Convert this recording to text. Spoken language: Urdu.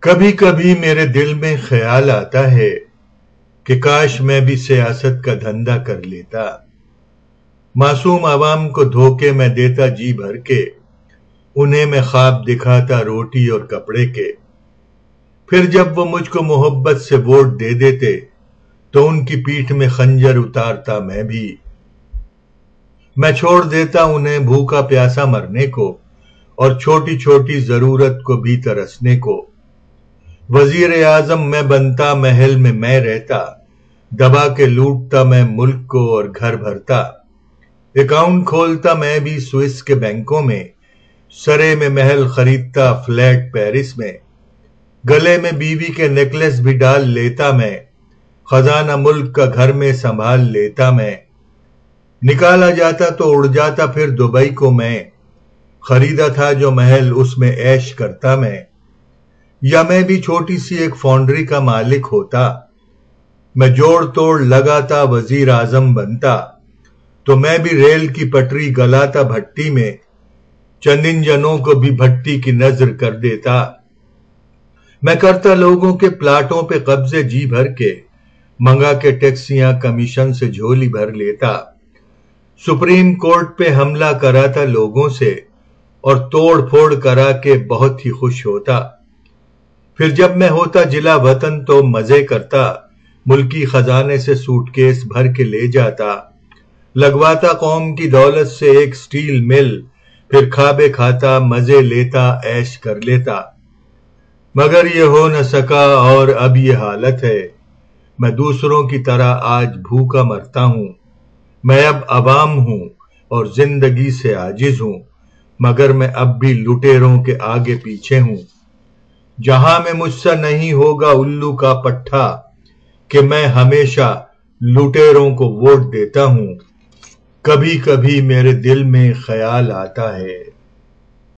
کبھی کبھی میرے دل میں خیال آتا ہے کہ کاش میں بھی سیاست کا دھندا کر لیتا، معصوم عوام کو دھوکے میں دیتا جی بھر کے، انہیں میں خواب دکھاتا روٹی اور کپڑے کے، پھر جب وہ مجھ کو محبت سے ووٹ دے دیتے تو ان کی پیٹھ میں خنجر اتارتا میں چھوڑ دیتا انہیں بھوکا پیاسا مرنے کو اور چھوٹی چھوٹی ضرورت کو بھی ترسنے کو، وزیر اعظم میں بنتا، محل میں میں رہتا، دبا کے لوٹتا میں ملک کو اور گھر بھرتا، اکاؤنٹ کھولتا میں بھی سوئس کے بینکوں میں، سرے میں محل خریدتا فلیٹ پیرس میں، گلے میں بیوی کے نیکلس بھی ڈال لیتا میں، خزانہ ملک کا گھر میں سنبھال لیتا میں، نکالا جاتا تو اڑ جاتا پھر دبئی کو میں، خریدا تھا جو محل اس میں عیش کرتا یا میں بھی چھوٹی سی ایک فونڈری کا مالک ہوتا، میں جوڑ توڑ لگاتا وزیر اعظم بنتا، تو میں بھی ریل کی پٹری گلاتا بھٹی میں، چند انجنوں کو بھی بھٹی کی نظر کر دیتا، میں کرتا لوگوں کے پلاٹوں پہ قبضے جی بھر کے، منگا کے ٹیکسیاں کمیشن سے جھولی بھر لیتا، سپریم کورٹ پہ حملہ کراتا لوگوں سے اور توڑ پھوڑ کرا کے بہت ہی خوش ہوتا، پھر جب میں ہوتا جلا وطن تو مزے کرتا، ملکی خزانے سے سوٹ کیس بھر کے لے جاتا، لگواتا قوم کی دولت سے ایک سٹیل مل، پھر کھابے کھاتا مزے لیتا عیش کر لیتا، مگر یہ ہو نہ سکا اور اب یہ حالت ہے، میں دوسروں کی طرح آج بھوکا مرتا ہوں، میں اب عوام ہوں اور زندگی سے عاجز ہوں، مگر میں اب بھی لٹیروں کے آگے پیچھے ہوں، جہاں میں مجھ سے نہیں ہوگا الو کا پٹھا کہ میں ہمیشہ لٹیروں کو ووٹ دیتا ہوں، کبھی کبھی میرے دل میں خیال آتا ہے۔